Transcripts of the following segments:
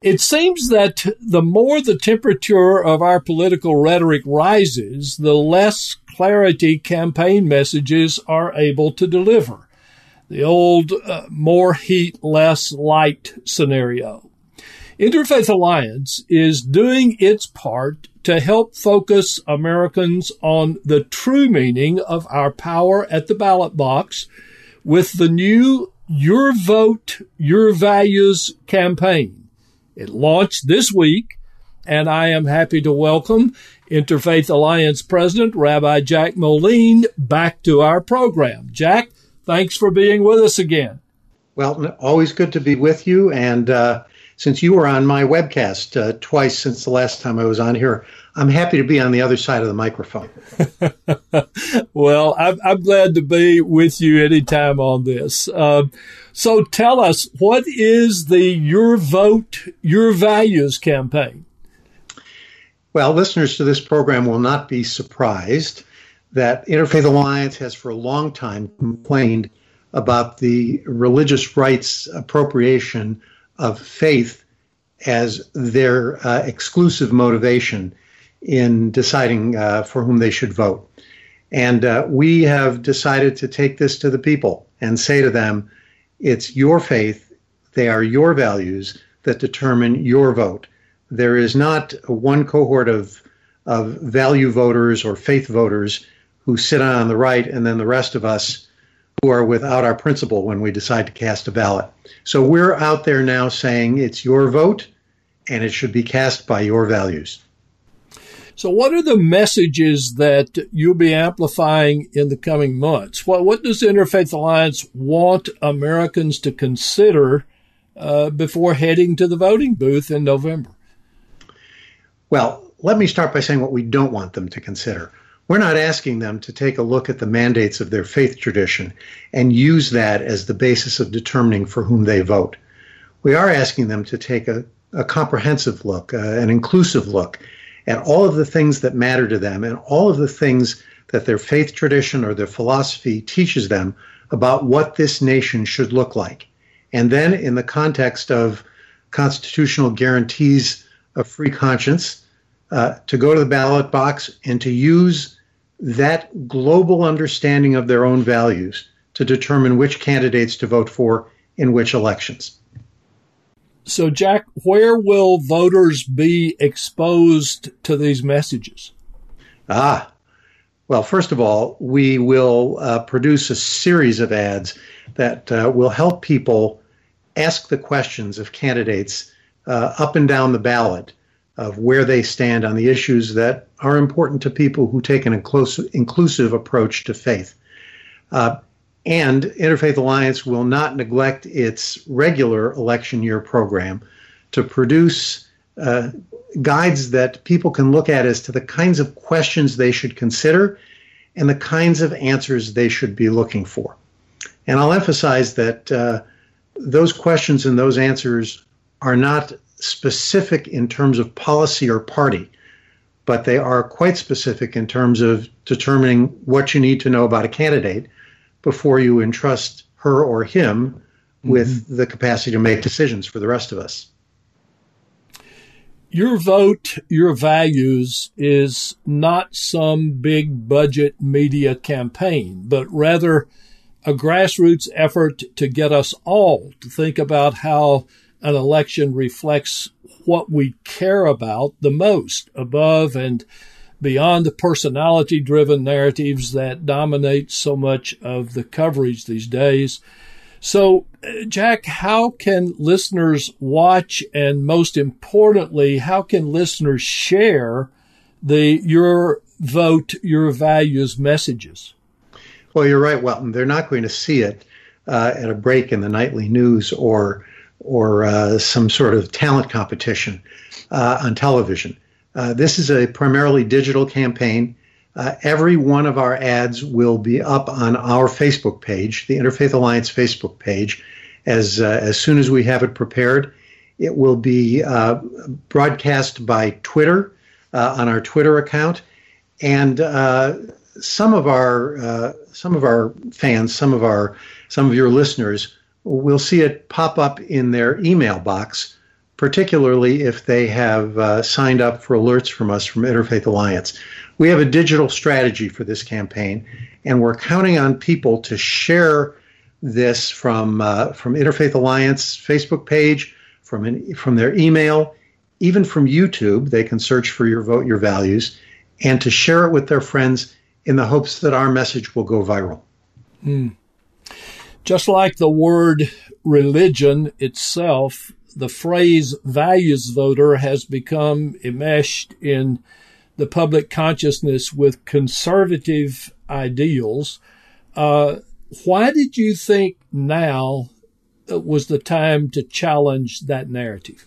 It seems that the more the temperature of our political rhetoric rises, the less clarity campaign messages are able to deliver. The old more heat, less light scenario. Interfaith Alliance is doing its part to help focus Americans on the true meaning of our power at the ballot box with the new Your Vote, Your Values campaign. It launched this week, and I am happy to welcome Interfaith Alliance President Rabbi Jack Moline back to our program. Jack, thanks for being with us again. Well, always good to be with you, and since you were on my webcast twice since the last time I was on here, I'm happy to be on the other side of the microphone. Well, I'm glad to be with you anytime on this. So tell us, what is the Your Vote, Your Values campaign? Well, listeners to this program will not be surprised that Interfaith Alliance has for a long time complained about the religious rights appropriation of faith as their exclusive motivation in deciding for whom they should vote. And we have decided to take this to the people and say to them, it's your faith, they are your values that determine your vote. There is not one cohort of value voters or faith voters who sit on the right and then the rest of us who are without our principle when we decide to cast a ballot. So we're out there now saying it's your vote and it should be cast by your values. So what are the messages that you'll be amplifying in the coming months? What does Interfaith Alliance want Americans to consider before heading to the voting booth in November? Well, let me start by saying what we don't want them to consider. We're not asking them to take a look at the mandates of their faith tradition and use that as the basis of determining for whom they vote. We are asking them to take a comprehensive look, an inclusive look at all of the things that matter to them and all of the things that their faith tradition or their philosophy teaches them about what this nation should look like. And then in the context of constitutional guarantees of free conscience, to go to the ballot box and to use that global understanding of their own values to determine which candidates to vote for in which elections. So, Jack, where will voters be exposed to these messages? Well, first of all, we will produce a series of ads that will help people ask the questions of candidates up and down the ballot of where they stand on the issues that are important to people who take an inclusive approach to faith. And Interfaith Alliance will not neglect its regular election year program to produce guides that people can look at as to the kinds of questions they should consider and the kinds of answers they should be looking for. And I'll emphasize that those questions and those answers are not specific in terms of policy or party, but they are quite specific in terms of determining what you need to know about a candidate before you entrust her or him with the capacity to make decisions for the rest of us. Your Vote, Your Values is not some big budget media campaign, but rather a grassroots effort to get us all to think about how an election reflects what we care about the most, above and beyond the personality-driven narratives that dominate so much of the coverage these days. So, Jack, how can listeners watch, and most importantly, how can listeners share the Your Vote, Your Values messages? Well, you're right, Welton. They're not going to see it at a break in the nightly news or some sort of talent competition on television. This is a primarily digital campaign. Every one of our ads will be up on our Facebook page, the Interfaith Alliance Facebook page, as soon as we have it prepared. It will be broadcast by Twitter on our Twitter account, and some of our fans, some of your listeners will see it pop up in their email box, particularly if they have signed up for alerts from us from Interfaith Alliance. We have a digital strategy for this campaign, and we're counting on people to share this from Interfaith Alliance Facebook page, from their email, even from YouTube. They can search for your Vote Your Values, and to share it with their friends in the hopes that our message will go viral. Just like the word religion itself, the phrase values voter has become enmeshed in the public consciousness with conservative ideals. Why did you think now was the time to challenge that narrative?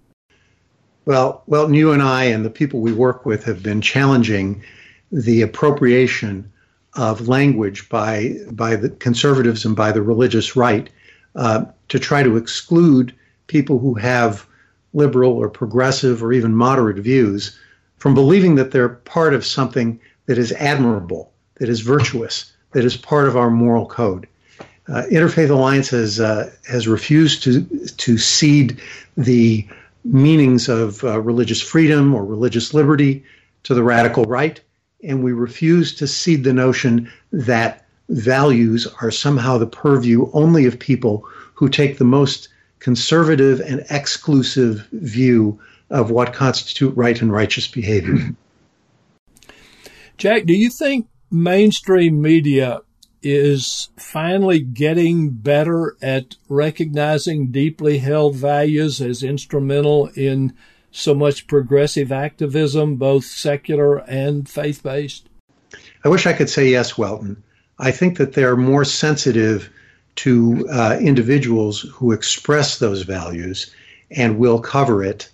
Well, you and I and the people we work with have been challenging the appropriation of language by the conservatives and by the religious right to try to exclude people who have liberal or progressive or even moderate views from believing that they're part of something that is admirable, that is virtuous, that is part of our moral code. Interfaith Alliance has refused to cede the meanings of religious freedom or religious liberty to the radical right, and we refuse to cede the notion that values are somehow the purview only of people who take the most conservative and exclusive view of what constitute right and righteous behavior. Jack, do you think mainstream media is finally getting better at recognizing deeply held values as instrumental in so much progressive activism, both secular and faith-based? I wish I could say yes, Welton. I think that they're more sensitive to individuals who express those values and will cover it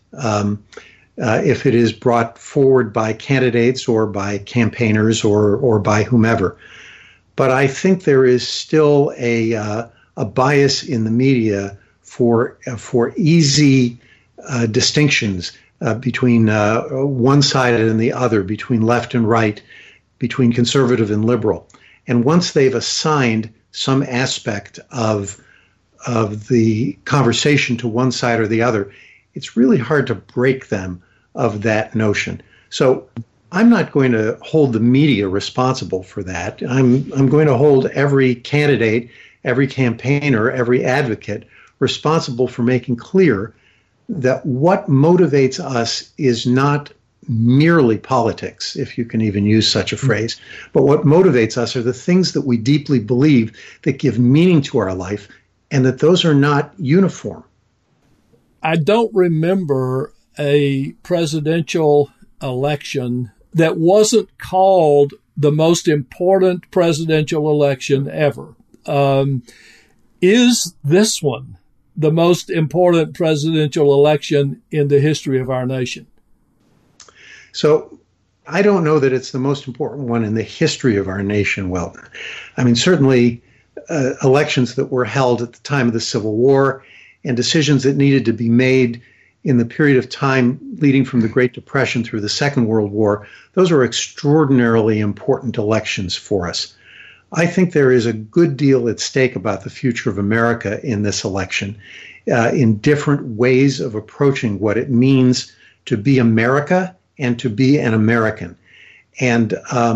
if it is brought forward by candidates or by campaigners or by whomever. But I think there is still a bias in the media for easy distinctions between one side and the other, between left and right, between conservative and liberal. And once they've assigned some aspect of the conversation to one side or the other, it's really hard to break them of that notion. So I'm not going to hold the media responsible for that. I'm going to hold every candidate, every campaigner, every advocate responsible for making clear that what motivates us is not merely politics, if you can even use such a phrase, but what motivates us are the things that we deeply believe that give meaning to our life, and that those are not uniform. I don't remember a presidential election that wasn't called the most important presidential election ever. Is this one the most important presidential election in the history of our nation? So I don't know that it's the most important one in the history of our nation, Welton. I mean, certainly elections that were held at the time of the Civil War and decisions that needed to be made in the period of time leading from the Great Depression through the Second World War, those are extraordinarily important elections for us. I think there is a good deal at stake about the future of America in this election, in different ways of approaching what it means to be America and to be an American. And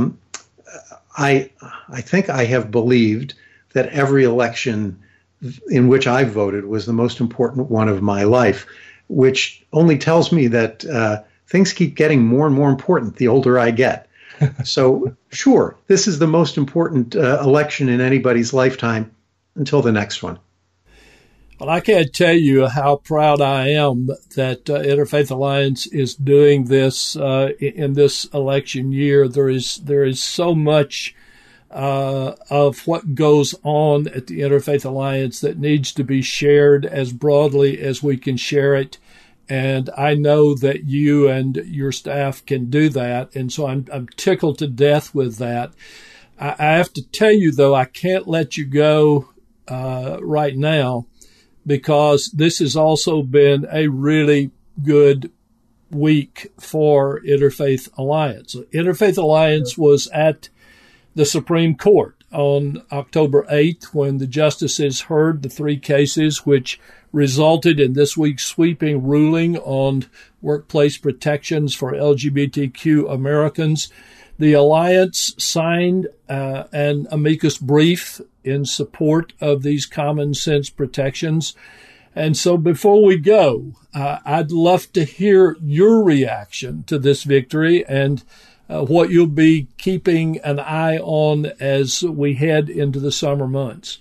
I think I have believed that every election in which I voted was the most important one of my life, which only tells me that things keep getting more and more important the older I get. So, sure, this is the most important election in anybody's lifetime until the next one. Well, I can't tell you how proud I am that Interfaith Alliance is doing this in this election year. There is so much of what goes on at the Interfaith Alliance that needs to be shared as broadly as we can share it. And I know that you and your staff can do that. And so I'm tickled to death with that. I have to tell you, though, I can't let you go right now, because this has also been a really good week for Interfaith Alliance. Interfaith Alliance was at the Supreme Court on October 8th when the justices heard the three cases which resulted in this week's sweeping ruling on workplace protections for LGBTQ Americans. The Alliance signed an amicus brief in support of these common sense protections. And so before we go, I'd love to hear your reaction to this victory and what you'll be keeping an eye on as we head into the summer months.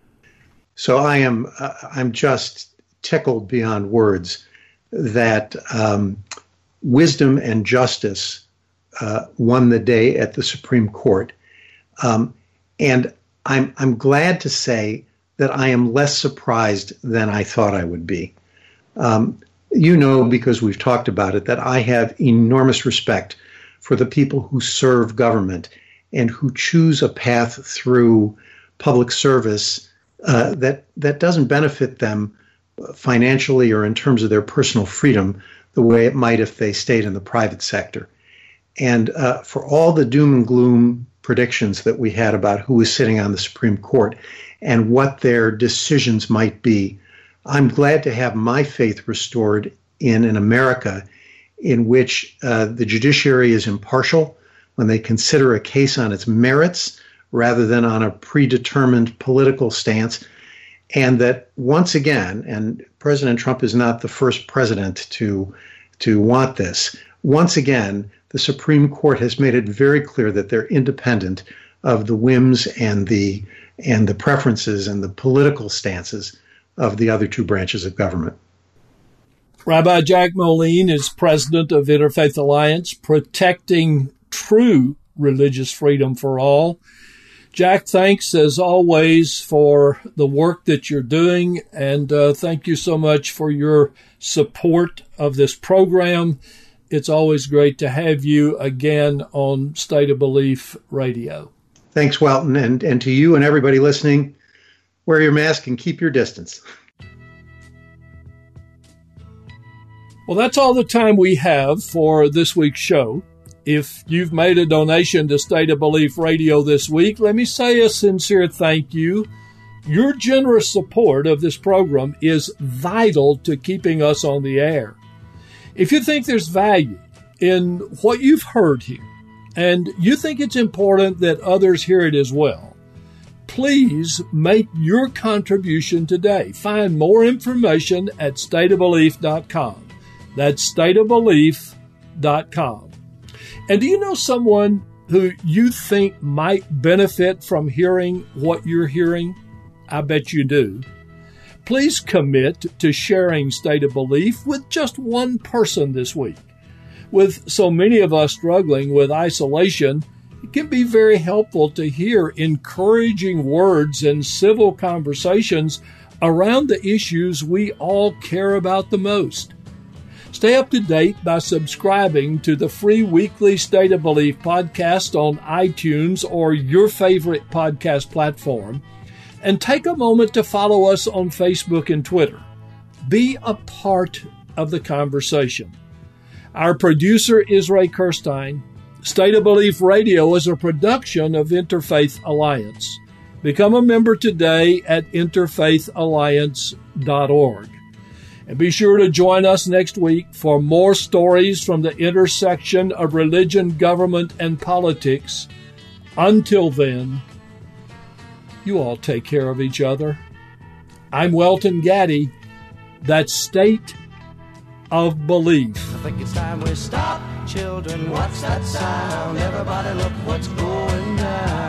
So I'm just tickled beyond words that wisdom and justice won the day at the Supreme Court. And I'm glad to say that I am less surprised than I thought I would be. Because we've talked about it, that I have enormous respect for the people who serve government and who choose a path through public service that doesn't benefit them financially or in terms of their personal freedom the way it might if they stayed in the private sector. And for all the doom and gloom predictions that we had about who was sitting on the Supreme Court and what their decisions might be, I'm glad to have my faith restored in an America in which the judiciary is impartial when they consider a case on its merits rather than on a predetermined political stance. And that once again, and President Trump is not the first president to want this, once again, the Supreme Court has made it very clear that they're independent of the whims and the preferences and the political stances of the other two branches of government. Rabbi Jack Moline is president of Interfaith Alliance, protecting true religious freedom for all. Jack, thanks as always for the work that you're doing, and thank you so much for your support of this program. It's always great to have you again on State of Belief Radio. Thanks, Welton, and to you and everybody listening, wear your mask and keep your distance. Well, that's all the time we have for this week's show. If you've made a donation to State of Belief Radio this week, let me say a sincere thank you. Your generous support of this program is vital to keeping us on the air. If you think there's value in what you've heard here, and you think it's important that others hear it as well, please make your contribution today. Find more information at stateofbelief.com. That's stateofbelief.com. And do you know someone who you think might benefit from hearing what you're hearing? I bet you do. Please commit to sharing State of Belief with just one person this week. With so many of us struggling with isolation, it can be very helpful to hear encouraging words and civil conversations around the issues we all care about the most. Stay up to date by subscribing to the free weekly State of Belief podcast on iTunes or your favorite podcast platform, and take a moment to follow us on Facebook and Twitter. Be a part of the conversation. Our producer is Ray Kirstein. State of Belief Radio is a production of Interfaith Alliance. Become a member today at interfaithalliance.org. And be sure to join us next week for more stories from the intersection of religion, government, and politics. Until then, you all take care of each other. I'm Welton Gaddy. That's State of Belief. I think it's time we stop, children. What's that sound? Everybody look what's going down.